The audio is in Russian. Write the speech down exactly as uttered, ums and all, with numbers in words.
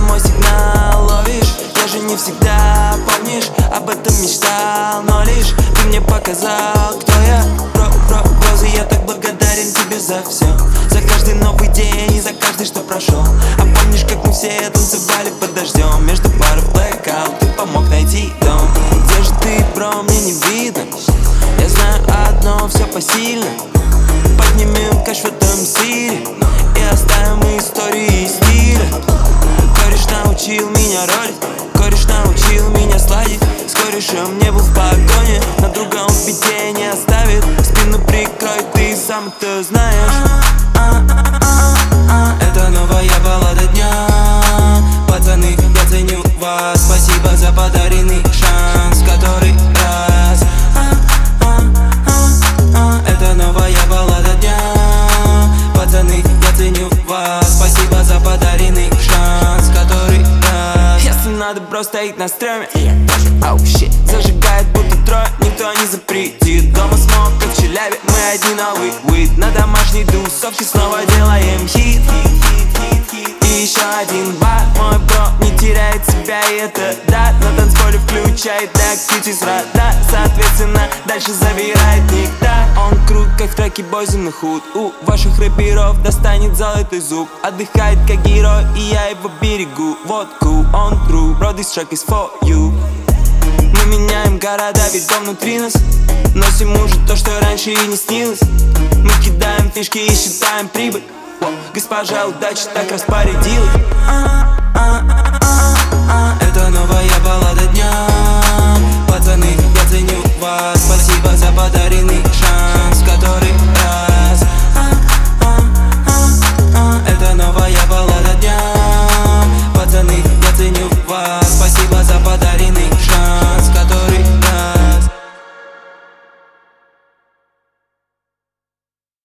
мой сигнал ловишь. Я же не всегда, помнишь, об этом мечтал, но лишь ты мне показал, кто я. Про, про, розы, я так благодарен тебе за все, за каждый новый день и за каждый, что прошел. А помнишь, как мы все танцевали под дождем между паров blackout? Ты помог найти дом. Где же ты, бро, мне не видно. Я знаю одно, все посильно. Поднимем кэш в этом стиле и оставим истории и стиля. Кореш научил меня ролить, кореш научил меня сладить. С корешем не был в погоне, на друга он в беде не оставит. Спину прикрой, ты сам это знаешь. Это новая баллада дня. Пацаны, я ценю вас. Спасибо за подаренный шанс, который раз. Это новая баллада дня. Пацаны, я ценю вас. Спасибо за подаренный шанс, который раз. Если надо, просто стоит на стреме. Оу, oh, щит, зажигает будто трое, никто не запретит. Дома смог, как в Челябе, мы одни новый вид. На домашней тусовке снова делаем хит. И еще один бар, мой бро не теряет себя, и это да. На танцполе включает активити с рада. Соответственно, дальше забирает нектар. Он крут, как в треке Boys in the Hood. У ваших рэперов достанет золотой зуб. Отдыхает как герой, и я его берегу. Водку, он true, bro, this track is for you. Мы меняем города, ведь дом внутри нас. Носим уже то, что раньше и не снилось. Мы кидаем фишки и считаем прибыль. О, госпожа удача так распорядилась. Это новая баллада дня. Пацаны, я ценю вас. Спасибо за подаренный шанс, который раз. Это новая баллада дня. Пацаны, я ценю вас. Спасибо за подаренный